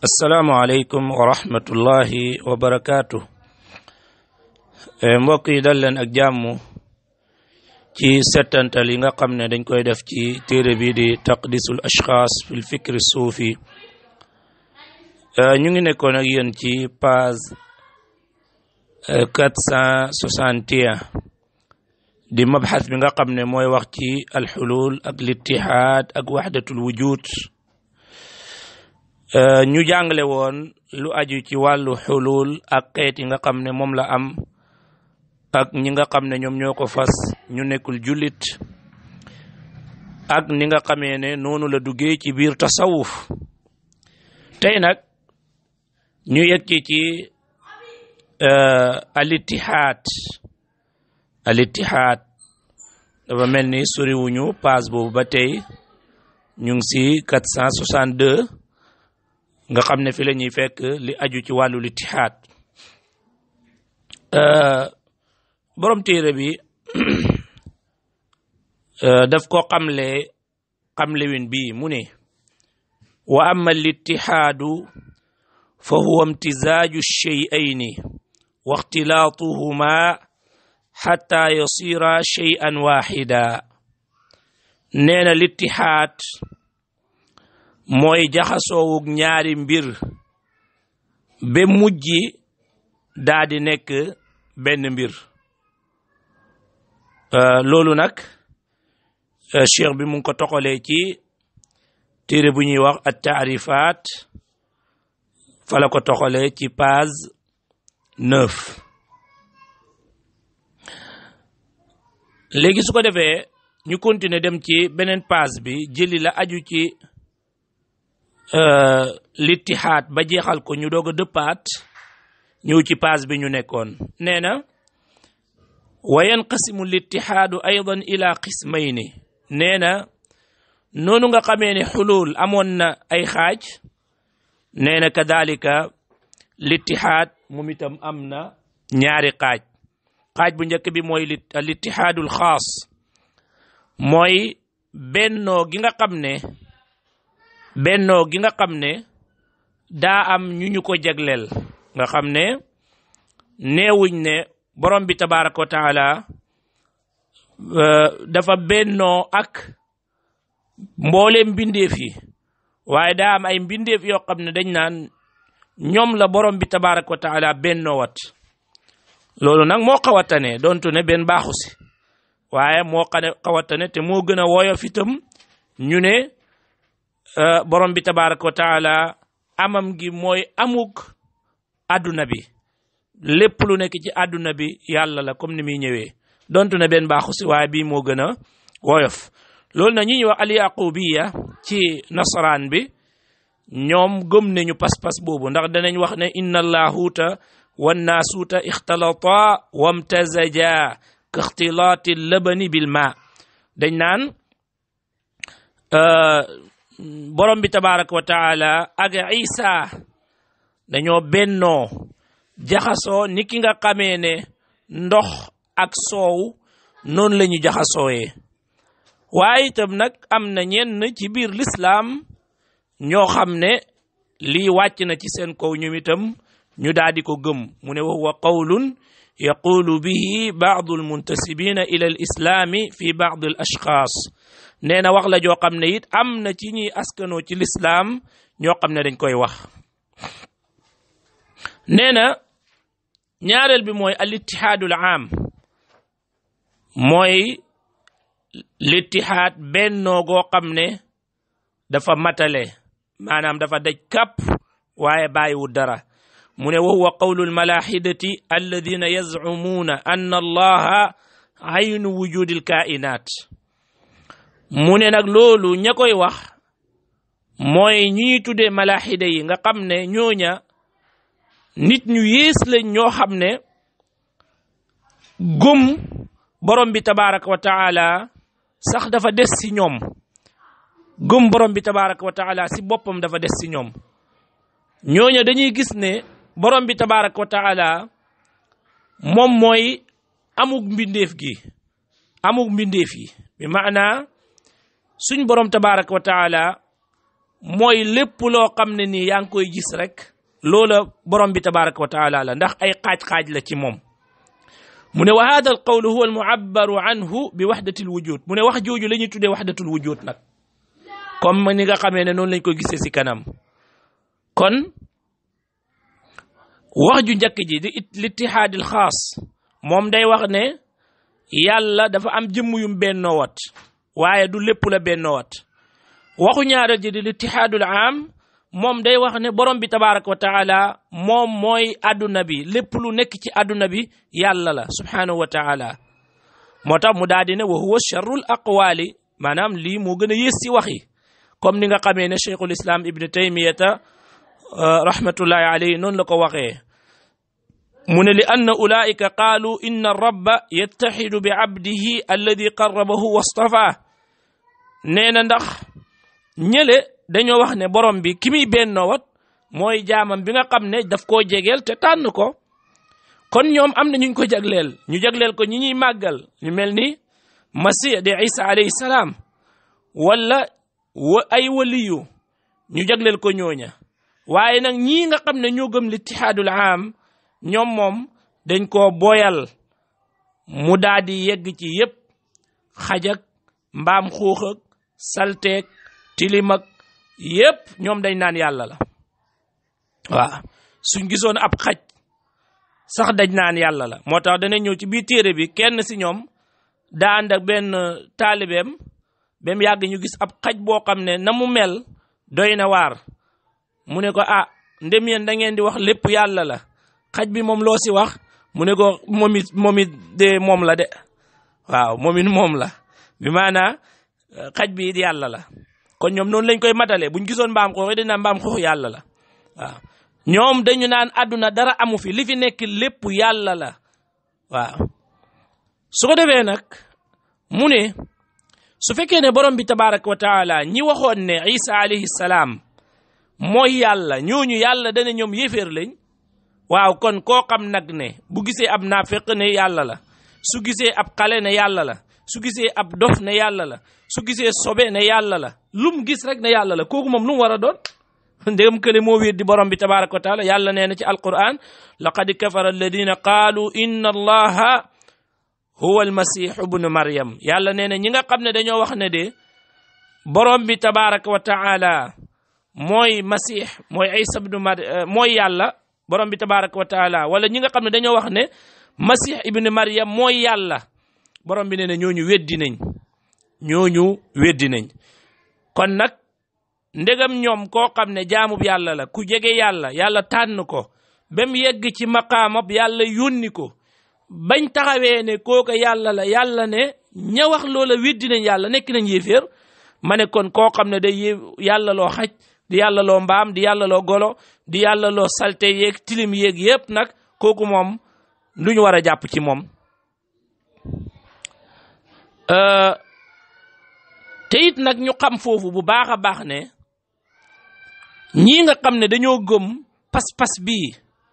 assalaamu aleykum wa rahmatullahi wa barakaatu. Mbokk yi dal leen ak jàmm ci settantal yi nga xam ne dañ koy def ci téere bi di taqdisul ashxaas fil fikri suufi. ñu ngi nekkoon ak yéen ci page 461 di mabxas bi nga xam ne mooy wax ci alxulul ak littihaad ak waxdatul wujud. ñu jàngale woon lu aju ci wàllu xulul ak xeet yi nga xam ne moom la am ak ñi nga xam ne ñoom ñoo ko fas ñu nekkul jullit ak ni nga xamee ne noonu la duggee ci biir tasawuf. tey nag ñu yegg ci al ittihaad dafa mel ni soriwuñu paas boobu ba tey ñu ngi si 462 nga xam ne fi la ñuy fekk li aju ci wàllu littihaad. borom téere bi daf ko xamlewin bi mu ne wa amma littihaadu fa huwa imtizaaju shay'ayni wa ixtilaatuhuma xatta yasira shay'an waxida. nee na littihaad mooy jaxasoowug ñaari mbir ba mujj daa di nekk benn mbir. loolu nag cheikh bi mu ngi ko toxalee ci téere bu ñuy wax at taarifaat fa la ko toxalee ci page 9. léegi su ko defee ñu continuer dem ci beneen page bi jëli la aju ci littihaad ba jeexal ko ñu doog a dëppaat ñëw ci page bi ñu nekkoon. nee na wa yanqasimu littihaadu aydan ila qismayni. nee na noonu nga xamee ne xulul amoon na ay xaaj, nee na kadalika littihaad moom itam am na ñaari xaaj. xaaj bu njëkk bi mooy littihaadul xaas, mooy bennoo gi nga xam ne daa am ñu ko jagleel, nga xam ne neewuñ ne borom bi tabaraka wa taala dafa bennoo ak mbooleem mbindeef yi, waaye daa am ay mbindeef yoo xam ne dañ naan ñoom la borom bi tabaraka wa taala bennoo wat. loolu nag moo xawatane doontu ne benn baaxu si, waaye moo xawatane te moo gën a woyof itam ñu ne borom bi tabaraka wa taala amam gi mooy amuk àdduna bi, lépp lu nekk ci àdduna bi yàlla la comme ni muy ñëwee, dontu ne benn baaxu si waaye bii moo gën a woyof. loolu na ñi ñuy wax alyaqubiya ci nasaraan bi ñoom gëm nañu pas-pas boobu, ndax danañ wax ne inna allahuuta wannaasuuta ixtalata wamtazaja ka ixtilaati labani bil ma. dañ naan borom bi tabaraka wa taala ak isa dañoo bennoo jaxasoo ni ki nga xamee ne ndox ak soow noonu la ñu jaxasooyee. waaye itam nag am na ñenn ci biir lislaam ñoo xam ne lii wàcc na ci seen kaw ñoom itam ñu daal di ko gëm. mu ne wa huwa qawlun yaqulu bihi baadu almuntasibina ila al islaami fi baadi al ashxaas. nee na wax la joo xam ne it am na ci ñuy askanoo ci lislaam ñoo xam ne dañ koy wax. nee na ñaareel bi mooy al ittihaadul aam, mooy littihaad bennoo goo xam ne dafa matale, maanaam dafa daj kàpp waaye bàyyiwul dara. mu ne wa huwa qawlu almalaaxidati alladina yazcumuuna anna allaha aynu wujudi alkainaat. mu ne nag loolu ña koy wax mooy ñi tuddee malaaxida yi, nga xam ne ñooña nit ñu yées lañ ñoo xam ne gëm borom bi tabaraka wa taala sax dafa des ci ñoom. gëm borom bi tabaraka wa taala ci boppam dafa des ci ñoom. ñooña dañuy gis ne borom bi tabaraka wa taala moom mooy amug mbindeef gi, amug mbindeef yi, bi maana suñ borom tabaraka wa taala mooy lépp loo xam ne nii yaa ngi koy gis rek loola borom bi tabaraka wa taala la ndax ay xaaj-xaaj la ci moom mu ne wa hada al qawlu huwa al mu'abbaru anhu bi wahdati al wujud mu ne wax jooju la ñuy tuddee wahdatul wujud nag comme ni nga xamee ne noonu lañ ko gisee si kanam kon wax ju njëkk ji di littihaadil xaas moom day wax ne yàlla dafa am jëmm yum bennoowat waaye du lépp la bennoowat waxu ñaareel ji di littihaadul aam moom day wax ne borom bi tabaraka wa taala moom mooy adduna bi lépp lu nekk ci adduna bi yàlla la subhanahu wa taala moo tax mu daal di ne wa huwa charrul aqwaali maanaam lii moo gën a yées ci wax yi comme ni nga xamee ne cheikhul islam ibnu taymiyata rahmatullahi alayhi noonu la ko waxee mu ne li anna ulaika qaalu inna rabba yattaxidu bi abdihi alladi qarrabahu wastafa nee na ndax ñële dañoo wax ne borom bi ki muy bennoowat mooy jaamam bi nga xam ne daf koo jegeel te tànn ko kon ñoom am na ñu ko jagleel ñu jagleel ko ñi ñuy màggal ñu mel ni masih de isa alayhi salaam wala ay waliyu ñu jagleel ko ñooña waaye nag ñii nga xam ne ñoo gëm littihaadul aam ñoom moom dañ koo boyal mu daal di yegg ci yépp xajak mbaam xuuxak salteek tilimak yépp ñoom dañ naan yàlla la waaw suñ gisoon ab xaj sax dañ naan yàlla la moo tax dana ñëw ci biir téere bi kenn si ñoom daa ànd ak benn taalibeem ba mu yàgg ñu gis ab xaj boo xam ne na mu mel doy na waar mu ne ko ah ndem yéen da ngeen di wax lépp yàlla la xaj bi moom loo si wax mu ne ko moom it de moom la de waaw moom it moom la bi maanaa xaj bi it yàlla la kon ñoom noonu lañ koy matale buñ gisoon mbaam xuux dañ naan mbaam xuux yàlla la waaw ñoom dañu naan àdduna dara amu fi li fi nekk lépp yàlla la waaw su ko defee nag mu ne su fekkee ne borom bi tabaraka wa taala ñi waxoon ne isa alayhi salaam mooy yàlla ñooñu yàlla dana ñoom yéeféer lañ waaw kon koo xam nag ne bu gisee ab naafeq ne yàlla la su gisee ab xale ne yàlla la su gisee ab dof ne yàlla la su gisee sobe ne yàlla la lum gis rek ne yàlla la kooku moom lu mu war a doon ndegam kële moo weddi borom bi tabaraka wa taala yàlla nee na ci alquran laqad kafara alladina qaalu inna allaha huwa almasih ibnu maryam yàlla nee na ñi nga xam ne dañoo wax ne de borom bi tabaraka wa taala mooy masih mooy isa ibnu maryam mooy yàlla borom bi tabaraka wa taala wala ñi nga xam ne dañoo wax ne masih ibnu maryam mooy yàlla borom bi nee na ñooñu weddi nañ kon nag ndegam ñoom koo xam ne jaamub yàlla la ku jege yàlla tànn ko ba mu yegg ci maqaamab yàlla yónni ko bañ taxawee ne kooka yàlla la yàlla ne ña wax loola weddi nañ yàlla nekk nañ yéeféer ma ne kon koo xam ne day yàlla loo xaj di yàlla loo mbaam di yàlla loo golo di yàlla loo salte yeeg tilim yeeg yépp nag kooku moom lu ñu war a jàpp ci moom te it nag ñu xam foofu bu baax a baax ne ñii nga xam ne dañoo gëm pas-pas bii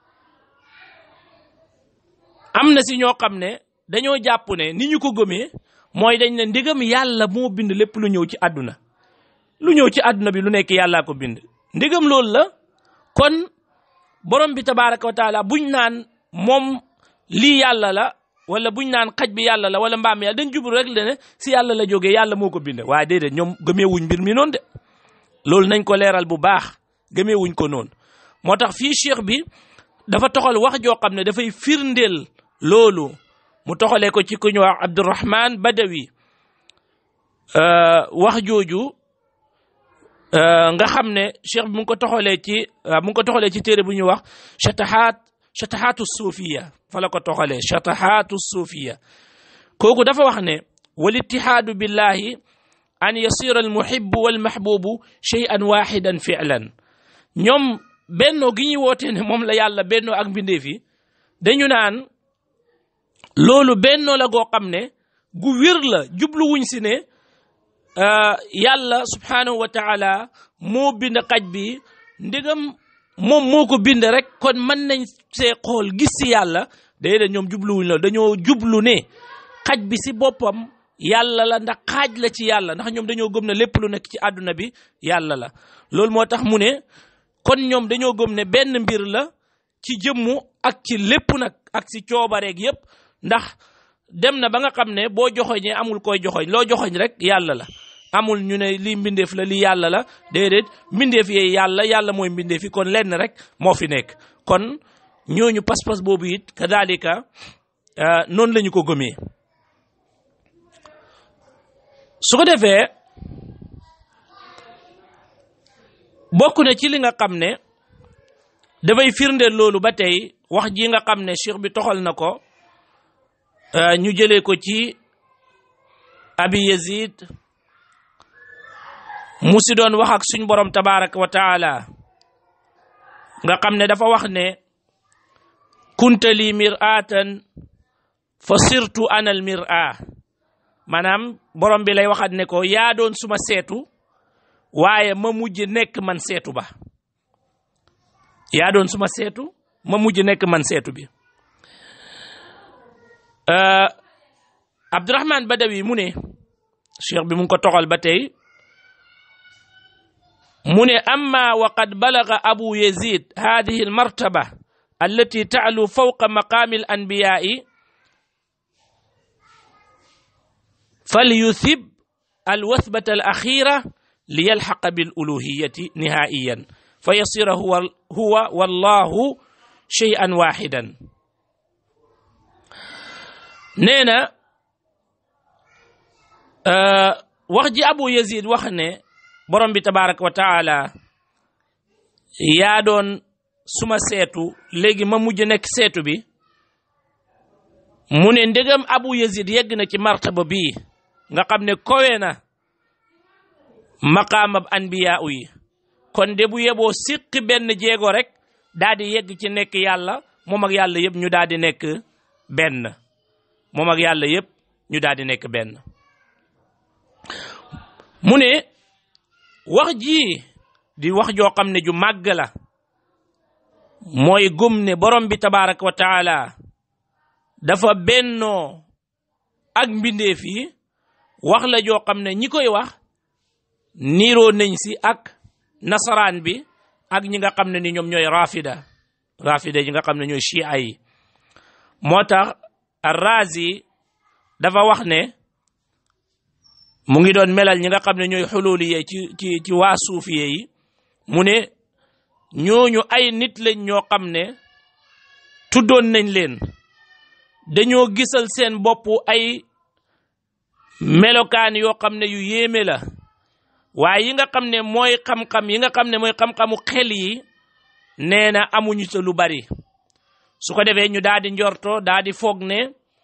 am na si ñoo xam ne dañoo jàpp ne ni ñu ko gëmee mooy dañ ne ndigam yàlla moo bind lépp lu ñëw ci àdduna bi lu nekk yàllaa ko bind ndigam loolu la kon borom bi tabaraka wa taala buñ naan moom lii yàlla la wala buñ naan xaj bi yàlla la wala mbaam yàlla dañ jublu rek le ne si yàlla la jógee yàlla moo ko bind waaye déedéet ñoom gëmeewuñ mbir mi noonu de loolu nañ ko leeral bu baax gëmeewuñ ko noonu moo tax fii cheikh bi dafa toxal wax joo xam ne dafay firndeel loolu mu toxalee ko ci ku ñu wax Abdurrahman Badawi wax jooju nga xam ne cheikh bi mu ngi ko toxalee ci téere bu ñuy wax shatahaatu suufiya fa la ko toxalee shatahaatu suufiya kooku dafa wax ne wal ittihaadu billahi an yasira al muhibbu wal mahbubu shay'an wahidan fi'lan ñoom bennoo gi ñuy woote ne moom la yàlla bennoo ak mbindeef yi dañu naan loolu bennoo la goo xam ne gu wér la jubluwuñ si ne yàlla subhanahu wa taala moo bind xaj bi ndigam moom moo ko bind rek kon mën nañ see xool gis si yàlla déedéet ñoom jubluwuñ la dañoo jublu ne xaj bi si boppam yàlla la ndax xaaj la ci yàlla ndax ñoom dañoo gëm ne lépp lu nekk ci àdduna bi yàlla la loolu moo tax mu ne kon ñoom dañoo gëm ne benn mbir la ci jëmmu ak ci lépp nag ak ci coobareeg yépp ndax dem na ba nga xam ne boo joxoñee amul koy joxoñ loo joxoñ rek yàlla la amul ñu ne lii mbindeef la lii yàlla la déedéet mbindeef yee yàlla mooy mbindeef yi kon lenn rek moo fi nekk kon ñooñu pas-pas boobu it kadalika noonu la ñu ko gëmee su ko defee bokk na ci li nga xam ne dafay firndeel loolu ba tey wax ji nga xam ne cheikh bi toxal na ko ñu jëlee ko ci abi yazid mu si doon wax ak suñ borom tabaraka wa taala nga xam ne dafa wax ne kunta li mir'atan fa sirtu ana al mir'a maanaam borom bi lay waxat ne ko yaa doon suma seetu waaye ma mujj nekk man seetu ba yaa doon suma seetu ma mujj nekk man seetu bi Abdurahman Badawi mu ne cheikh bi mu ngi ko toxal ba tey mu ne amma wa qad balaga abu yazid hadihi almartaba allati ta'lu fawqa maqami al-anbiya'i falyuthib alwathbata al-akhira liyalhaqa bil-uluhiyyati nihaiyan fayasira huwa wallahu shay'an wahidan neena wax ji abu yazid wax ne borom bi tabaraka wa taala yaa doon suma seetu léegi ma mujj nekk seetu bi mu ne ndegam abu yazid yegg na ci martaba bii nga xam ne kowe na maqaamab anbiya yi kon de bu yeboo siqi benn jéego rek daa di yegg ci nekk yàlla moom ak yàlla yëpp ñu daa di nekk benn moom ak yàlla yëpp ñu daa di nekk benn mu ne wax ji di wax joo xam ne ju màgg la mooy gëm ne borom bi tabaraka wa taala dafa bennoo ak mbindeef yi wax la joo xam ne ñi koy wax niiroo nañ si ak nasaraan bi ak ñi nga xam ne ni ñoom ñooy rafida yi nga xam ne ñooy chia yi moo tax Ar-Razi dafa wax ne mu ngi doon melal ñi nga xam ne ñooy xululiye ci waa suufiye yi mu ne ñooñu ay nit lañ ñoo xam ne tuddoon nañ leen dañoo gisal seen bopp ay melokaan yoo xam ne yu yéeme la waaye yi nga xam ne mooy xam-xam yi nga xam ne mooy xam-xamu xel yi nee na amuñu sa lu bari su ko defee ñu daal di njorto daal di foog ne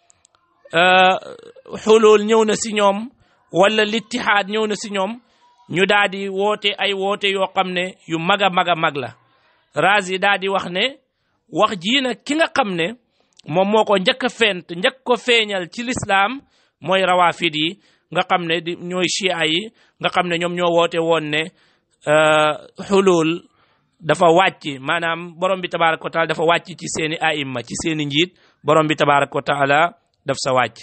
xulul ñëw na si ñoom wala littihaad ñëw na si ñoom ñu daal di woote ay woote yoo xam ne yu mag a mag la Razi daal di wax ne wax jii nag ki nga xam ne moom moo ko njëkk ko feeñal ci lislaam mooy rawafid yi nga xam ne ñooy chia yi nga xam ne ñoom ñoo woote woon ne xulul dafa wàcc maanaam borom bi tabaraka wa taala dafa wàcc ci seeni aimma ci seeni njiit borom bi tabaraka wa taala daf sa wàcc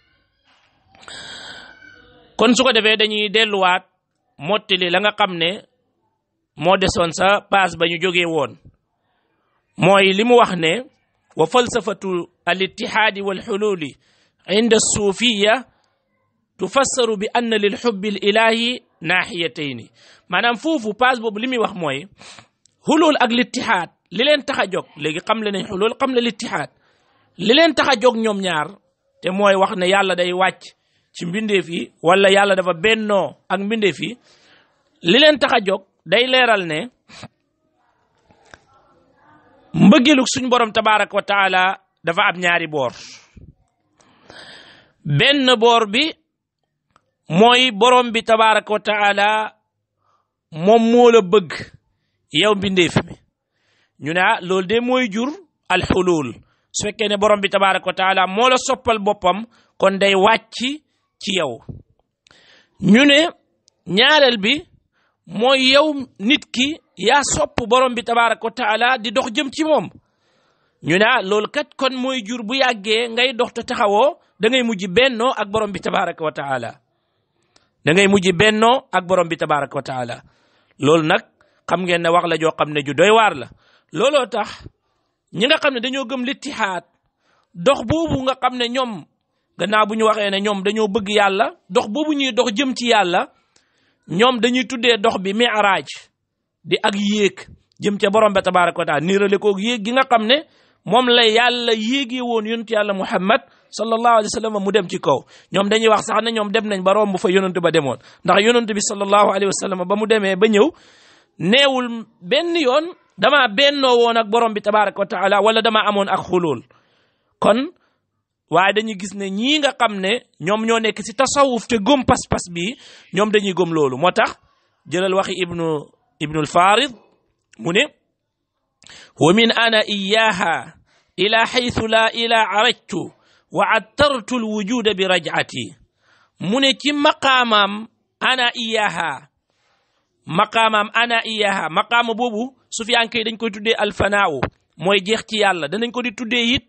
kon su ko defee dañuy delluwaat mottali la nga xam ne moo desoon sa paas ba ñu jógee woon mooy li mu wax ne wa falsafatu al ittihaadi wal xululi inda suufiya tufassaru bi anna lil xubbi l ilahi naaxiyatayni maanaam foofu paas boobu li muy wax mooy xulul ak littihaad li leen tax a jóg léegi xam le nañ xulul xam le littihaad li leen tax a jóg ñoom ñaar te mooy wax ne yàlla day wàcc ci mbindeef yi wala yàlla dafa bennoo ak mbindeef yi li leen tax a jóg day leeral ne mbëggeelug suñ borom tabaraka wa taala dafa am ñaari boor benn boor bi mooy borom bi tabaraka wa taala moom moo la bëgg yow mbindeef mi ñu ne loolu de mooy jur alxulul su fekkee ne borom bi tabaraka wa taala moo la soppal boppam kon day wàcc ci yow ñu ne ñaareel bi mooy yow nit ki yaa sopp borom bi tabaraka wa taala di dox jëm ci moom ñu ne loolu kat kon mooy jur bu yàggee ngay dox te taxawoo da ngay mujj bennoo ak borom bi tabaraka wa taala da ngay mujj bennoo ak borom bi tabaraka wa taala loolu nag xam ngeen ne wax la joo xam ne ju doy waar la looloo tax ñi nga xam ne dañoo gëm littihaad dox boobu nga xam ne ñoom gannaaw bu ñu waxee ne ñoom dañoo bëgg yàlla dox boobu ñuy dox jëm ci yàlla ñoom dañuy tuddee dox bi mi'raaj di ak yéeg jëm ca borom bi tabaraka wa taala niirale koog yéeg gi nga xam ne moom la yàlla yéegee woon yonent yàlla Muhammad sallallahu alayhi wa sallam mu dem ci kaw ñoom dañuy wax sax ne ñoom dem nañ ba romb fa yonent ba demoon ndax yonent bi sallallahu alayhi wa sallam ba mu demee ba ñëw neewul benn yoon dama bennoo woon ak borom bi tabaraka wa taala wala dama amoon ak xulul kon waaye dañuy gis ne ñii nga xam ne ñoom ñoo nekk ci tasawuf te gëm pas-pas bi ñoom dañuy gëm loolu moo tax jëlal waxi ibnul farid mu ne wa min ana iyaha ila haythu la ila arajtu wa attartu alwujuda bi raj'ati mu ne ci maqaamam ana iyaha maqaama boobu sufiyanke dañ koy tuddee alfanaaw mooy jeex ci yàlla danañ ko di tuddee it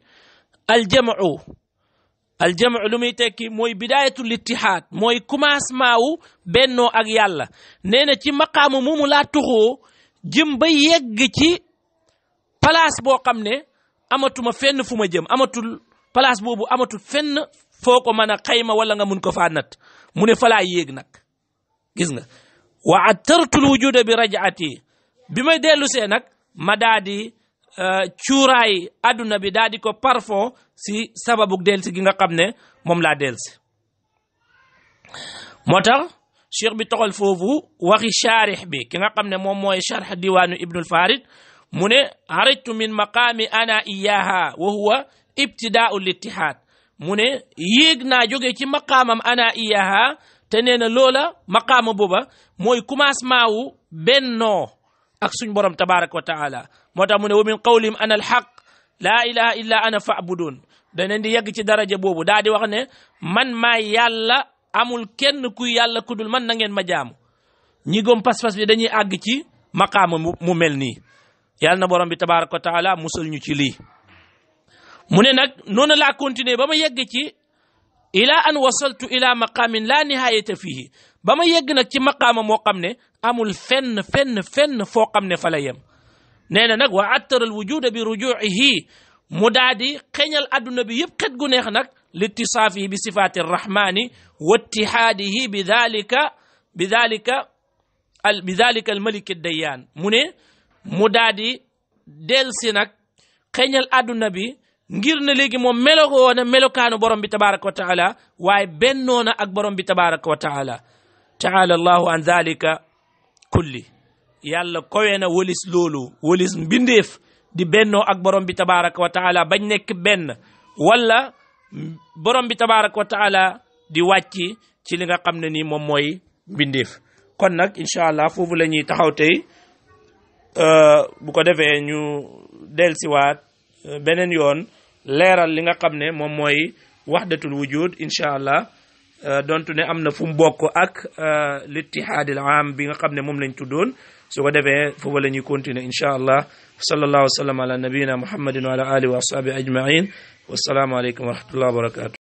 aljamu lu muy tekki mooy bidayatul ittihaad mooy commencement wu bennoo ak yàlla nee na ci maqaama moomu laa tuxoo jëm ba yegg ci place boo xam ne amatuma fenn fu ma jëm amatul place boobu amatul fenn foo ko mën a xayma wala nga mun ko faa nat mu ne falaa yéeg nag gis nga wa attartul wujuda bi raj'ati bi may dellu see nag ma daa di cuuraay adduna bi daa di ko parfum si sababu delsi gi nga xam ne moom laa delsi moo tax cheikh bi toxal foofu waxi charix bi ki nga xam ne moom mooy charx diwaanu ibnul farid mu ne arajtu min maqaami ana iyaha wa huwa ibtidaau littihaad mu ne yéeg naa jóge ci maqaamam ana iyaha te nee na loola maqaama booba mooy commencement wu bennoo ak suñ borom tabaraka wa taala moo tax mu ne wa min qawlim ana alxaq laa ilaha illa ana fa'budun daneen di yegg ci daraja boobu daa di wax ne man maa yàlla amul kenn kuy yàlla kudul man na ngeen ma jaamu ñi gëm pas-pas bi dañuy àgg ci maqaama mu mel nii yàlla na borom bi tabaraka wa taala musal ñu ci lii mu ne nag noonu laa continuer ba ma yegg ci ila an wasaltu ila maqaamin la nihayata fihi ba ma yegg nag ci maqaama moo xam ne amul fenn foo xam ne fa la yem nee na nag wa attara al wujuda bi rujuihi mu daa di xeñal adduna bi yëpp xet gu neex nag litisaafihi bi sifaati arrahmani wa ittihaadihi bi dalika al malik ad-dayyaan mu ne mu daa di delsi nag xeñal adduna bi ngir na léegi moom melokoo na melokaanu borom bi tabaraka wa taala waaye bennoo na ak borom bi tabaraka wa taala taala allahu an dalika kulli yàlla kowe na walis loolu walis mbindeef di bennoo ak borom bi tabaraka wa taala bañ nekk benn wala borom bi tabaraka wa taala di wàcci ci li nga xam ne nii moom mooy mbindeef kon nag incha allah foofu la ñuy taxaw tey bu ko defee ñu delsiwaat beneen yoon leeral li nga xam ne moom mooy wahdatul wujud incha allah dontu ne am na fu mu bokk ak littihaadil aam bi nga xam ne moom lañ tuddoon su ko defee foofu la ñuy continuer incha allah sallallahu wa sallam ala nabiyina muhammadin wa ala alihi wa ashabi ajmain wassalaamu aleykum wa rahmatullahi wa barakatuh